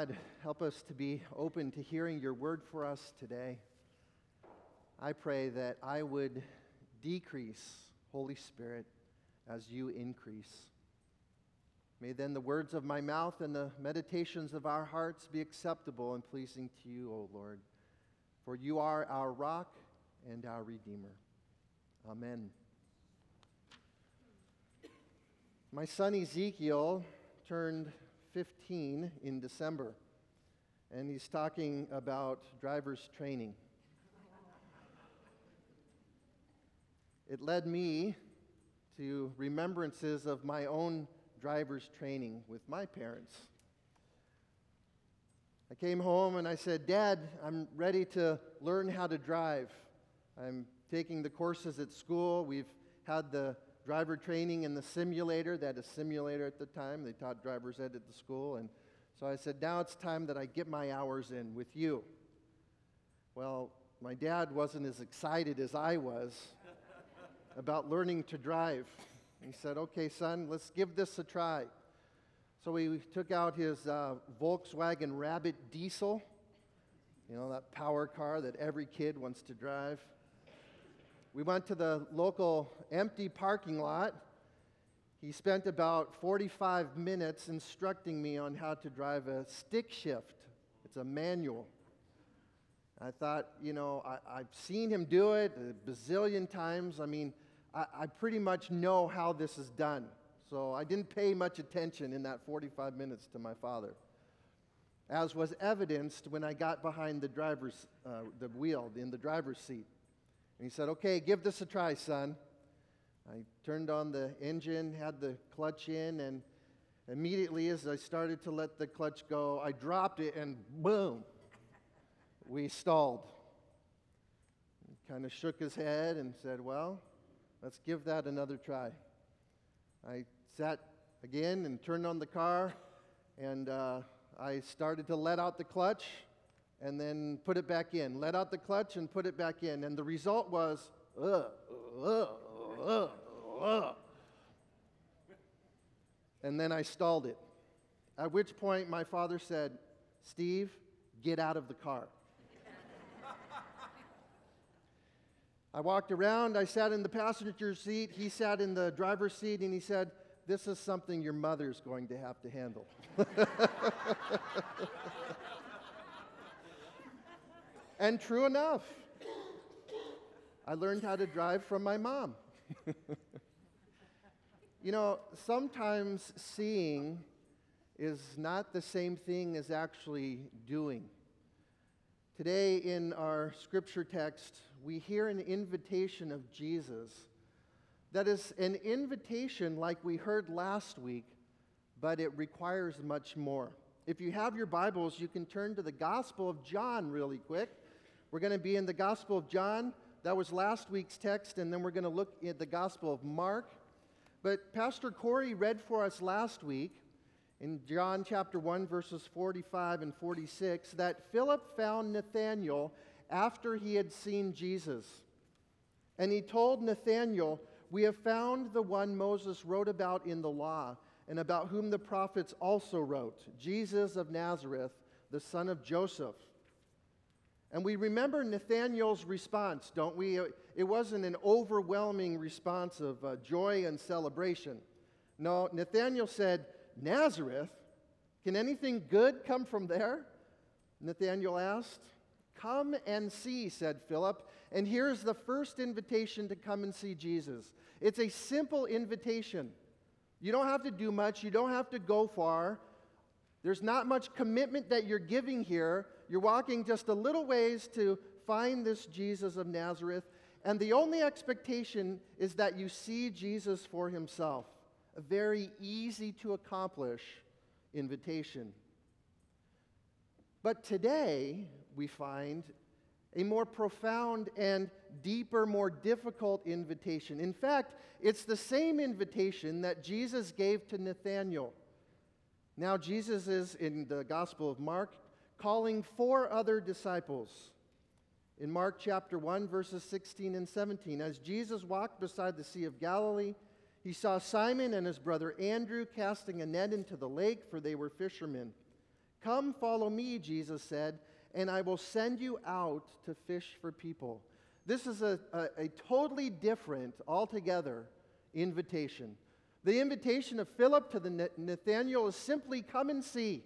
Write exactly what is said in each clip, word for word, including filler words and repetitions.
God, help us to be open to hearing your word for us today. I pray that I would decrease, Holy Spirit, as you increase. May then the words of my mouth and the meditations of our hearts be acceptable and pleasing to you, O Lord. For you are our rock and our Redeemer. Amen. My son Ezekiel turned fifteen in December, and he's talking about driver's training. It led me to remembrances of my own driver's training with my parents. I came home and I said, "Dad, I'm ready to learn how to drive. I'm taking the courses at school. We've had the driver training in the simulator." They had a simulator at the time. They taught driver's ed at the school. And so I said, "Now it's time that I get my hours in with you." Well, my dad wasn't as excited as I was about learning to drive. He said, "Okay, son, let's give this a try." So we took out his uh, Volkswagen Rabbit diesel, you know, that power car that every kid wants to drive. We went to the local empty parking lot. He spent about forty-five minutes instructing me on how to drive a stick shift. It's a manual. I thought, you know, I, I've seen him do it a bazillion times. I mean, I, I pretty much know how this is done. So I didn't pay much attention in that forty-five minutes to my father, as was evidenced when I got behind the driver's, uh, the wheel, in the driver's seat. And he said, "Okay, give this a try, son." I turned on the engine, had the clutch in, and immediately as I started to let the clutch go, I dropped it, and boom, we stalled. He kind of shook his head and said, "Well, let's give that another try." I sat again and turned on the car, and uh, I started to let out the clutch and then put it back in. Let out the clutch and put it back in. And the result was, ugh, ugh, ugh, ugh. And then I stalled it. At which point my father said, "Steve, get out of the car." I walked around, I sat in the passenger seat, he sat in the driver's seat, and he said, "This is something your mother's going to have to handle." And true enough, I learned how to drive from my mom. You know, sometimes seeing is not the same thing as actually doing. Today in our scripture text, we hear an invitation of Jesus that is an invitation like we heard last week, but it requires much more. If you have your Bibles, you can turn to the Gospel of John really quick. We're going to be in the Gospel of John. That was last week's text, and then we're going to look at the Gospel of Mark. But Pastor Corey read for us last week in John chapter one, verses forty-five and forty-six, that Philip found Nathanael after he had seen Jesus. And he told Nathanael, "We have found the one Moses wrote about in the law, and about whom the prophets also wrote, Jesus of Nazareth, the son of Joseph." And we remember Nathanael's response, don't we? It wasn't an overwhelming response of uh, joy and celebration. No, Nathanael said, "Nazareth? Can anything good come from there?" Nathanael asked. "Come and see," said Philip. And here's the first invitation to come and see Jesus. It's a simple invitation. You don't have to do much. You don't have to go far. There's not much commitment that you're giving here. You're walking just a little ways to find this Jesus of Nazareth. And the only expectation is that you see Jesus for himself. A very easy to accomplish invitation. But today, we find a more profound and deeper, more difficult invitation. In fact, it's the same invitation that Jesus gave to Nathanael. Now, Jesus is, in the Gospel of Mark, calling four other disciples. In Mark chapter one, verses sixteen and seventeen, as Jesus walked beside the Sea of Galilee, he saw Simon and his brother Andrew casting a net into the lake, for they were fishermen. Come, follow me, Jesus said, and I will send you out to fish for people. This is a, a, a totally different, altogether, invitation. The invitation of Philip to the Nathanael is simply come and see.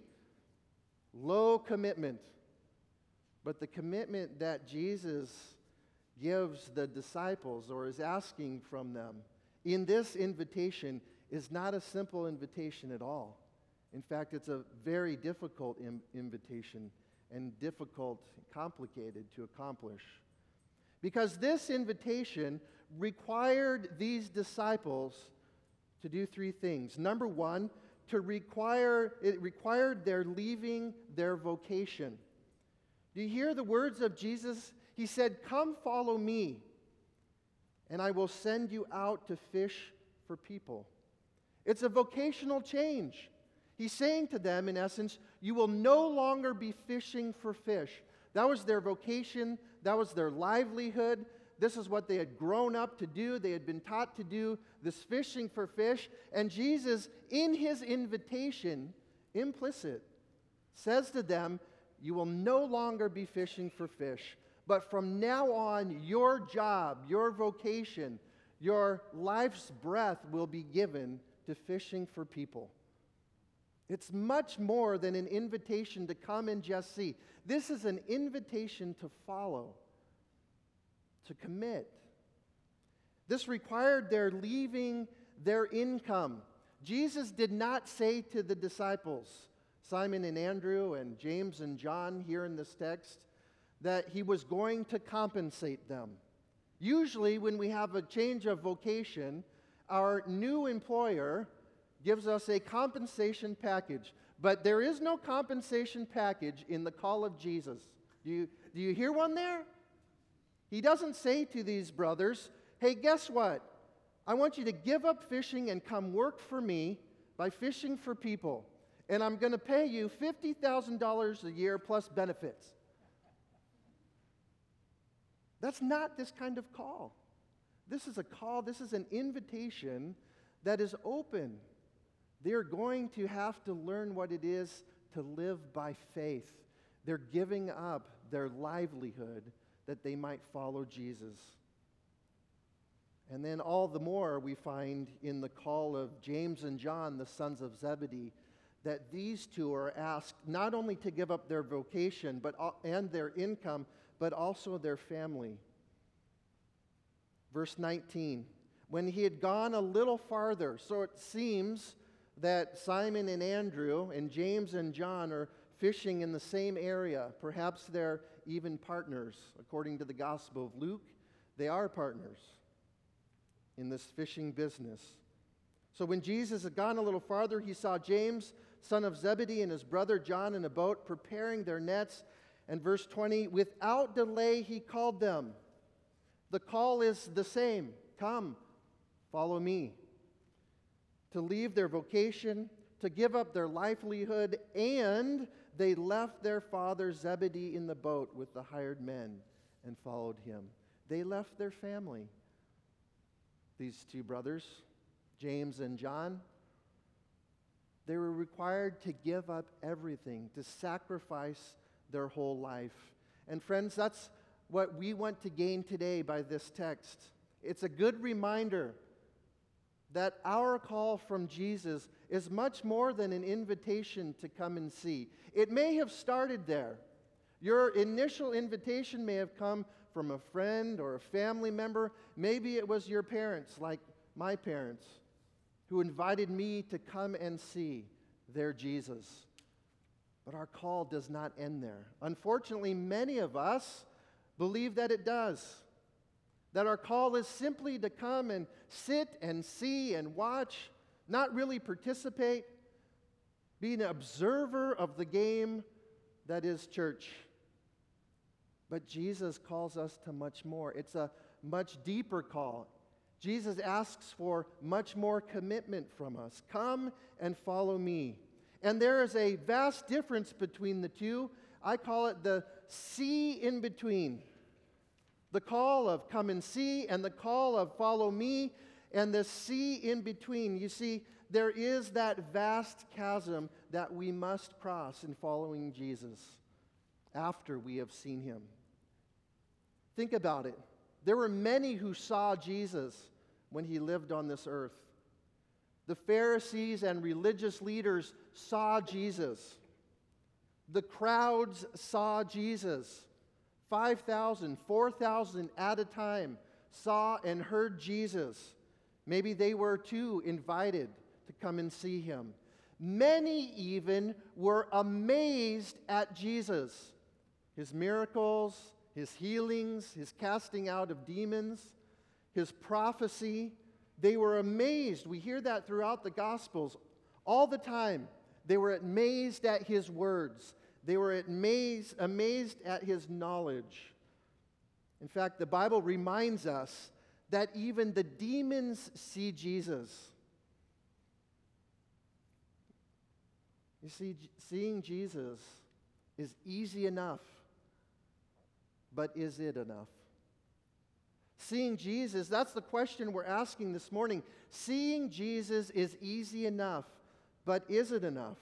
Low commitment. But the commitment that Jesus gives the disciples or is asking from them in this invitation is not a simple invitation at all. In fact, it's a very difficult im- invitation and difficult, complicated to accomplish. Because this invitation required these disciples to do three things. Number one, to require it required their leaving their vocation. Do you hear the words of Jesus? He said, "Come follow me, and I will send you out to fish for people." It's a vocational change. He's saying to them, in essence, you will no longer be fishing for fish. That was their vocation. That was their livelihood. This is what they had grown up to do. They had been taught to do, this fishing for fish. And Jesus, in his invitation, implicit, says to them, you will no longer be fishing for fish. But from now on, your job, your vocation, your life's breath will be given to fishing for people. It's much more than an invitation to come and just see. This is an invitation to follow, to commit. This required their leaving their income. Jesus did not say to the disciples, Simon and Andrew and James and John here in this text, that he was going to compensate them. Usually when we have a change of vocation, our new employer gives us a compensation package. But there is no compensation package in the call of Jesus. Do you, do you hear one there? He doesn't say to these brothers, hey, guess what? I want you to give up fishing and come work for me by fishing for people. And I'm going to pay you fifty thousand dollars a year plus benefits. That's not this kind of call. This is a call, this is an invitation that is open. They're going to have to learn what it is to live by faith. They're giving up their livelihood that they might follow Jesus. And then all the more we find in the call of James and John, the sons of Zebedee, that these two are asked not only to give up their vocation but and their income, but also their family. Verse nineteen, when he had gone a little farther, so it seems that Simon and Andrew and James and John are fishing in the same area. Perhaps they're even partners. According to the Gospel of Luke, they are partners in this fishing business. So when Jesus had gone a little farther, he saw James, son of Zebedee, and his brother John in a boat preparing their nets. And verse twenty, without delay he called them. The call is the same. Come, follow me. To leave their vocation, to give up their livelihood, and they left their father Zebedee in the boat with the hired men and followed him. They left their family. These two brothers, James and John, they were required to give up everything, to sacrifice their whole life. And friends, that's what we want to gain today by this text. It's a good reminder that our call from Jesus is much more than an invitation to come and see. It may have started there. Your initial invitation may have come from a friend or a family member. Maybe it was your parents, like my parents, who invited me to come and see their Jesus. But our call does not end there. Unfortunately, many of us believe that it does. That our call is simply to come and sit and see and watch, not really participate, be an observer of the game that is church. But Jesus calls us to much more. It's a much deeper call. Jesus asks for much more commitment from us. Come and follow me. And there is a vast difference between the two. I call it the see in between. The call of come and see and the call of follow me and the see in between. You see, there is that vast chasm that we must cross in following Jesus after we have seen him. Think about it. There were many who saw Jesus when he lived on this earth. The Pharisees and religious leaders saw Jesus. The crowds saw Jesus. five thousand, four thousand at a time saw and heard Jesus. Maybe they were too invited to come and see him. Many even were amazed at Jesus, his miracles, his healings, his casting out of demons, his prophecy. They were amazed. We hear that throughout the Gospels all the time. They were amazed at his words. They were amazed, amazed at his knowledge. In fact, the Bible reminds us that even the demons see Jesus. You see, seeing Jesus is easy enough, but is it enough? Seeing Jesus, that's the question we're asking this morning. Seeing Jesus is easy enough, but is it enough?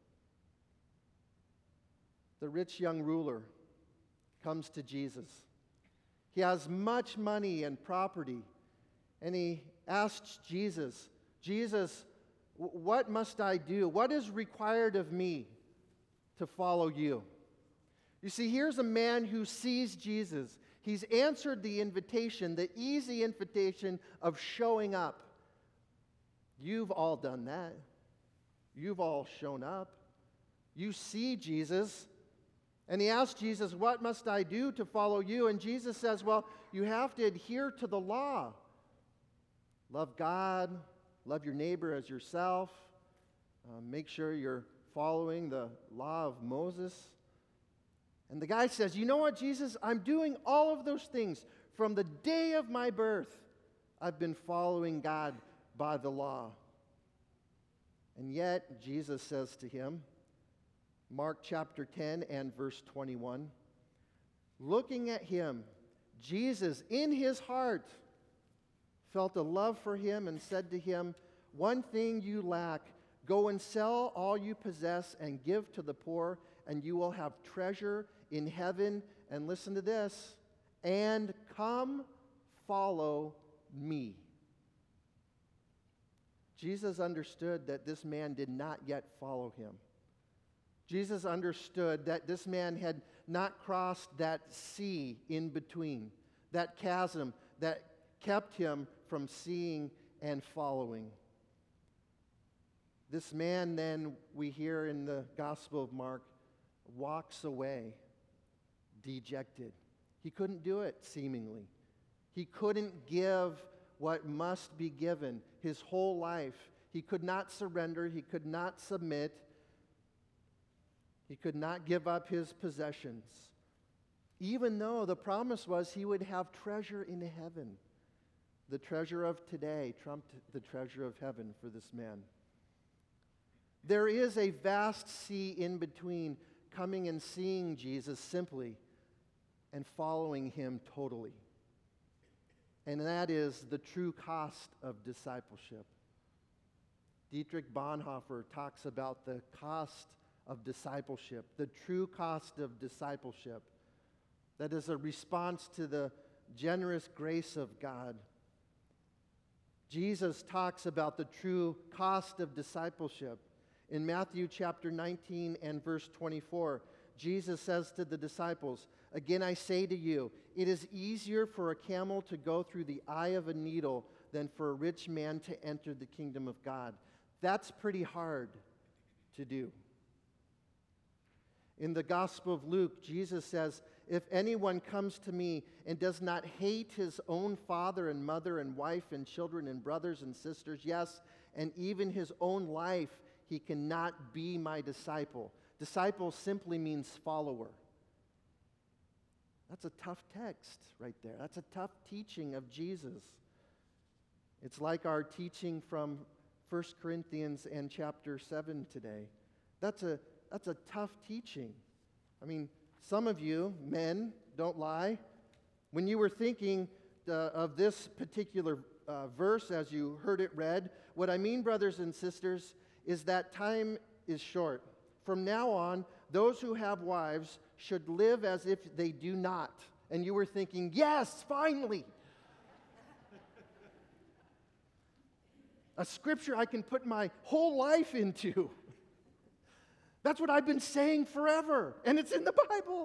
The rich young ruler comes to Jesus. He has much money and property, and he asks Jesus, Jesus, what must I do? What is required of me to follow you? You see, here's a man who sees Jesus. He's answered the invitation, the easy invitation of showing up. You've all done that. You've all shown up. You see Jesus. And he asks Jesus, what must I do to follow you? And Jesus says, well, you have to adhere to the law. Love God, love your neighbor as yourself. Uh, make sure you're following the law of Moses. And the guy says, you know what, Jesus? I'm doing all of those things. From the day of my birth, I've been following God by the law. And yet, Jesus says to him, Mark chapter ten and verse twenty-one, looking at him, Jesus in his heart felt a love for him and said to him, one thing you lack, go and sell all you possess and give to the poor, and you will have treasure in heaven. And listen to this, and come follow me. Jesus understood that this man did not yet follow him. Jesus understood that this man had not crossed that sea in between, that chasm that kept him from seeing and following. This man, then, we hear in the Gospel of Mark, walks away dejected. He couldn't do it, seemingly. He couldn't give what must be given his whole life. He could not surrender. He could not submit. He could not give up his possessions, even though the promise was he would have treasure in heaven. The treasure of today trumped the treasure of heaven for this man. There is a vast sea in between coming and seeing Jesus simply and following him totally. And that is the true cost of discipleship. Dietrich Bonhoeffer talks about the cost of discipleship, the true cost of discipleship. That is a response to the generous grace of God. Jesus talks about the true cost of discipleship. In Matthew chapter nineteen and verse twenty-four, Jesus says to the disciples, again I say to you, it is easier for a camel to go through the eye of a needle than for a rich man to enter the kingdom of God. That's pretty hard to do. In the Gospel of Luke, Jesus says, if anyone comes to me and does not hate his own father and mother and wife and children and brothers and sisters, yes, and even his own life, he cannot be my disciple. Disciple simply means follower. That's a tough text right there. That's a tough teaching of Jesus. It's like our teaching from First Corinthians and chapter seven today. That's a That's a tough teaching. I mean, some of you, men, don't lie. When you were thinking uh, of this particular uh, verse as you heard it read, What I mean, brothers and sisters, is that time is short. From now on, those who have wives should live as if they do not. And you were thinking, yes, finally. A scripture I can put my whole life into. That's what I've been saying forever, and it's in the Bible.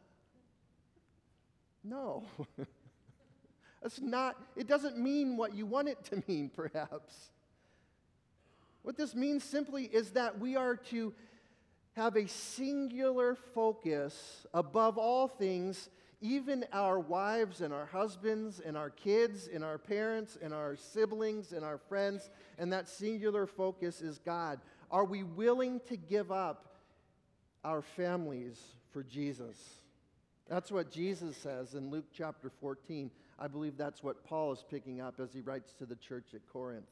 No. That's not, it doesn't mean what you want it to mean, perhaps. What this means simply is that we are to have a singular focus above all things, even our wives and our husbands and our kids and our parents and our siblings and our friends, and that singular focus is God. Are we willing to give up our families for Jesus? That's what Jesus says in Luke chapter fourteen. I believe that's what Paul is picking up as he writes to the church at Corinth.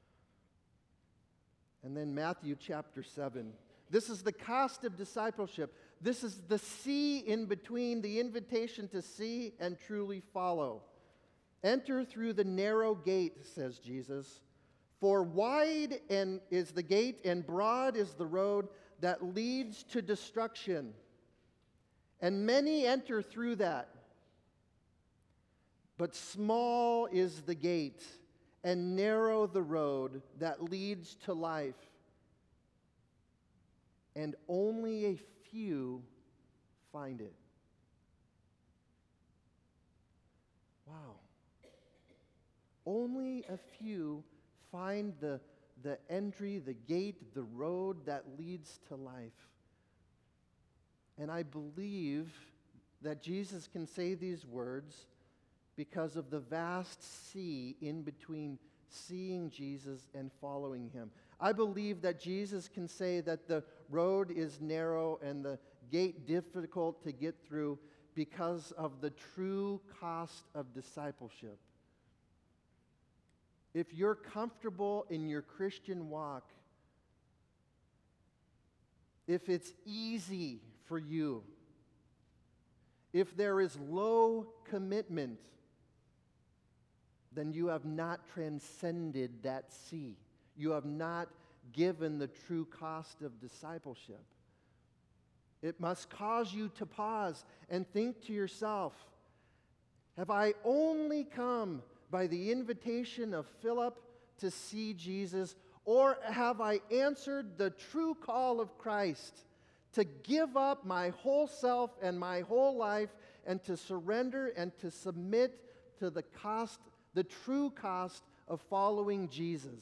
And then Matthew chapter seven. This is the cost of discipleship. This is the C in between, the invitation to see and truly follow. Enter through the narrow gate, says Jesus. For wide and is the gate and broad is the road that leads to destruction. And many enter through that. But small is the gate and narrow the road that leads to life. And only a few find it. Wow. Only a few find the, the entry, the gate, the road that leads to life. And I believe that Jesus can say these words because of the vast sea in between seeing Jesus and following him. I believe that Jesus can say that the road is narrow and the gate difficult to get through because of the true cost of discipleship. If you're comfortable in your Christian walk, if it's easy for you, if there is low commitment, then you have not transcended that sea. You have not given the true cost of discipleship. It must cause you to pause and think to yourself, have I only come by the invitation of Philip to see Jesus, or have I answered the true call of Christ to give up my whole self and my whole life and to surrender and to submit to the cost, the true cost of following Jesus?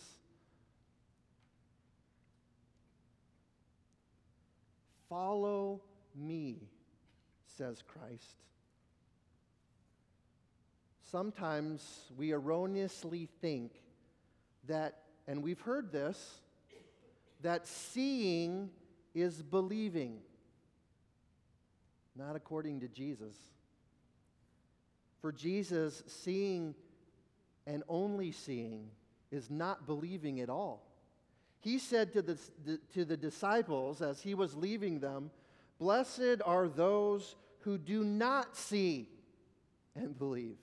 Follow me, says Christ. Sometimes we erroneously think that, and we've heard this, that seeing is believing. Not according to Jesus. For Jesus, seeing and only seeing is not believing at all. He said to the, to the disciples as he was leaving them, "Blessed are those who do not see and believe."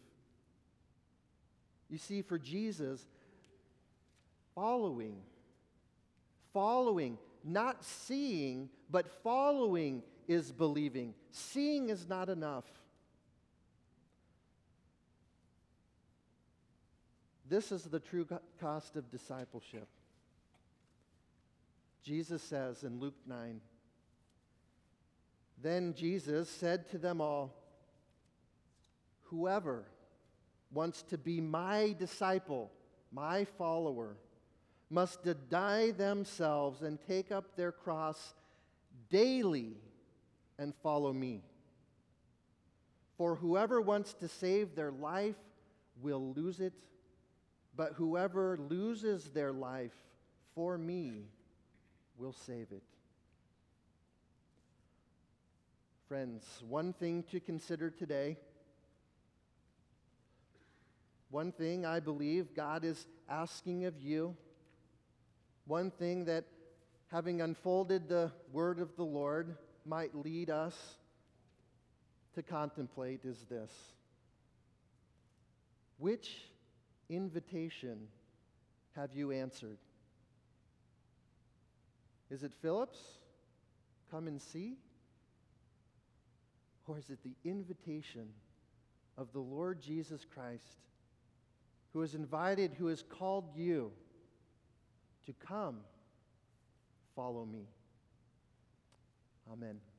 You see, for Jesus, following, following, not seeing, but following is believing. Seeing is not enough. This is the true cost of discipleship. Jesus says in Luke nine, "Then Jesus said to them all, 'Whoever wants to be my disciple, my follower, must deny themselves and take up their cross daily and follow me. For whoever wants to save their life will lose it, but whoever loses their life for me will save it.'" Friends, one thing to consider today, one thing I believe God is asking of you, one thing that, having unfolded the word of the Lord, might lead us to contemplate is this: which invitation have you answered? Is it Philip's, come and see? Or is it the invitation of the Lord Jesus Christ, who has invited, who has called you to come, follow me? Amen.